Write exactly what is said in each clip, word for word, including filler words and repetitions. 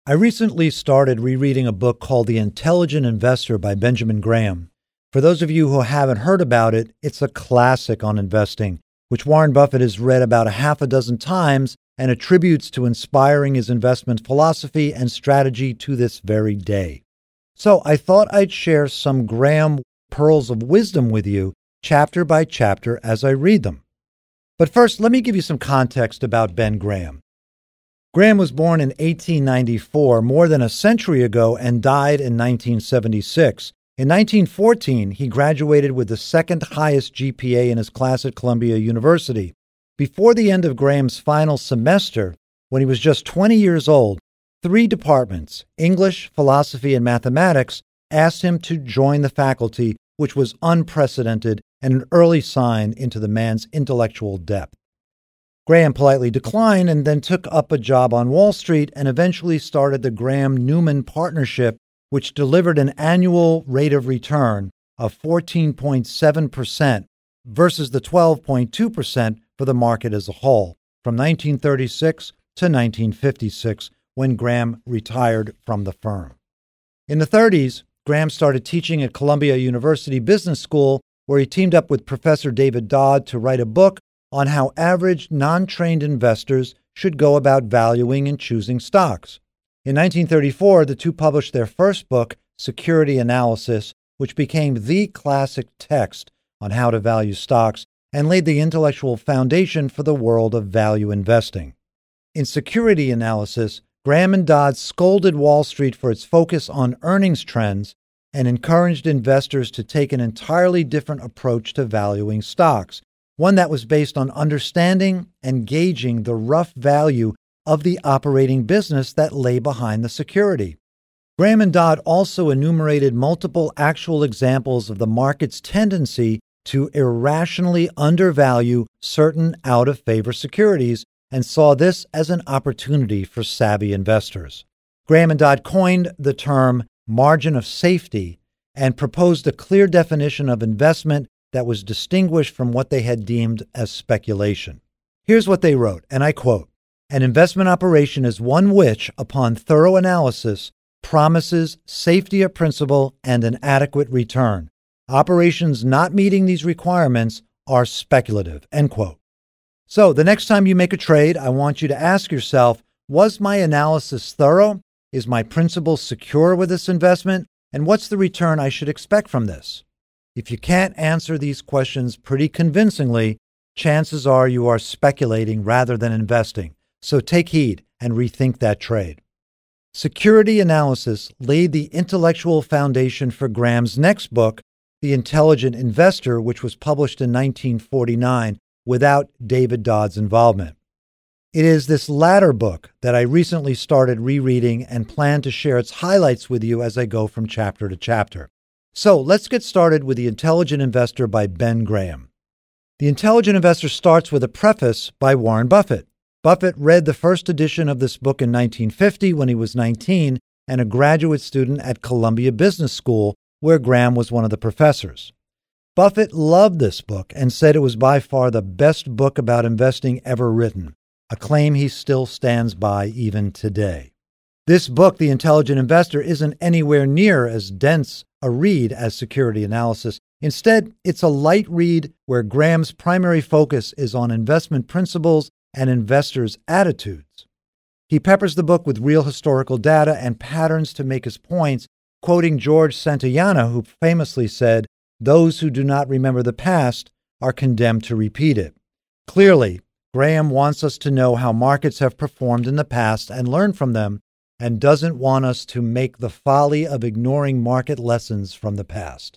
I recently started rereading a book called The Intelligent Investor by Benjamin Graham. For those of you who haven't heard about it, it's a classic on investing, which Warren Buffett has read about a half a dozen times and attributes to inspiring his investment philosophy and strategy to this very day. So I thought I'd share some Graham pearls of wisdom with you, chapter by chapter, as I read them. But first, let me give you some context about Ben Graham. Graham was born in eighteen ninety-four, more than a century ago, and died in nineteen seventy-six. In nineteen fourteen, he graduated with the second highest G P A in his class at Columbia University. Before the end of Graham's final semester, when he was just twenty years old, three departments, English, philosophy, and mathematics, asked him to join the faculty, which was unprecedented and an early sign into the man's intellectual depth. Graham politely declined and then took up a job on Wall Street and eventually started the Graham-Newman Partnership, which delivered an annual rate of return of fourteen point seven percent versus the twelve point two percent for the market as a whole, from nineteen thirty-six to nineteen fifty-six, when Graham retired from the firm. In the thirties, Graham started teaching at Columbia University Business School, where he teamed up with Professor David Dodd to write a book on how average, non-trained investors should go about valuing and choosing stocks. In nineteen thirty-four, the two published their first book, Security Analysis, which became the classic text on how to value stocks and laid the intellectual foundation for the world of value investing. In Security Analysis, Graham and Dodd scolded Wall Street for its focus on earnings trends and encouraged investors to take an entirely different approach to valuing stocks, one that was based on understanding and gauging the rough value of the operating business that lay behind the security. Graham and Dodd also enumerated multiple actual examples of the market's tendency to irrationally undervalue certain out-of-favor securities and saw this as an opportunity for savvy investors. Graham and Dodd coined the term margin of safety and proposed a clear definition of investment that was distinguished from what they had deemed as speculation. Here's what they wrote, and I quote, "An investment operation is one which, upon thorough analysis, promises safety of principal and an adequate return. Operations not meeting these requirements are speculative," end quote. So the next time you make a trade, I want you to ask yourself, was my analysis thorough? Is my principal secure with this investment? And what's the return I should expect from this? If you can't answer these questions pretty convincingly, chances are you are speculating rather than investing. So take heed and rethink that trade. Security Analysis laid the intellectual foundation for Graham's next book, The Intelligent Investor, which was published in nineteen forty-nine without David Dodd's involvement. It is this latter book that I recently started rereading and plan to share its highlights with you as I go from chapter to chapter. So let's get started with The Intelligent Investor by Ben Graham. The Intelligent Investor starts with a preface by Warren Buffett. Buffett read the first edition of this book in nineteen fifty when he was nineteen and a graduate student at Columbia Business School, where Graham was one of the professors. Buffett loved this book and said it was by far the best book about investing ever written, a claim he still stands by even today. This book, The Intelligent Investor, isn't anywhere near as dense a read as Security Analysis. Instead, it's a light read where Graham's primary focus is on investment principles and investors' attitudes. He peppers the book with real historical data and patterns to make his points, quoting George Santayana, who famously said, "Those who do not remember the past are condemned to repeat it." Clearly, Graham wants us to know how markets have performed in the past and learn from them, and doesn't want us to make the folly of ignoring market lessons from the past.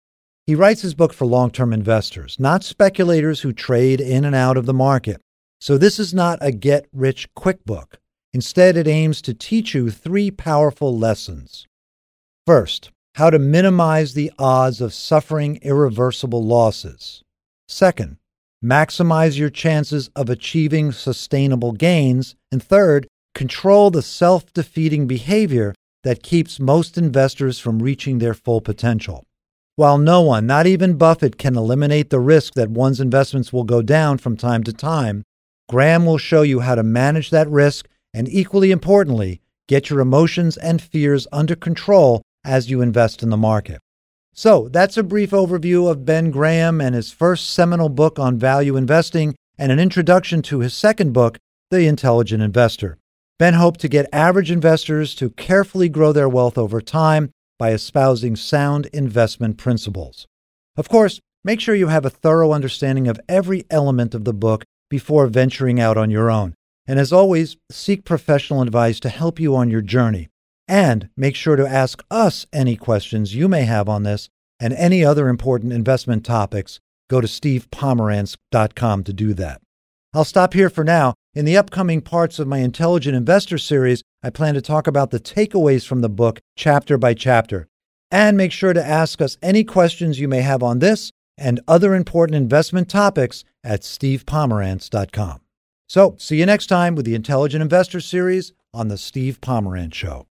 He writes his book for long-term investors, not speculators who trade in and out of the market. So this is not a get-rich-quick book. Instead, it aims to teach you three powerful lessons. First, how to minimize the odds of suffering irreversible losses. Second, maximize your chances of achieving sustainable gains. And third, control the self-defeating behavior that keeps most investors from reaching their full potential. While no one, not even Buffett, can eliminate the risk that one's investments will go down from time to time, Graham will show you how to manage that risk and, equally importantly, get your emotions and fears under control as you invest in the market. So that's a brief overview of Ben Graham and his first seminal book on value investing and an introduction to his second book, The Intelligent Investor. Ben hoped to get average investors to carefully grow their wealth over time by espousing sound investment principles. Of course, make sure you have a thorough understanding of every element of the book before venturing out on your own. And as always, seek professional advice to help you on your journey. And make sure to ask us any questions you may have on this and any other important investment topics. Go to steve pomerantz dot com to do that. I'll stop here for now. In the upcoming parts of my Intelligent Investor series, I plan to talk about the takeaways from the book chapter by chapter. And make sure to ask us any questions you may have on this and other important investment topics at steve pomerantz dot com. So, see you next time with the Intelligent Investor series on The Steve Pomerantz Show.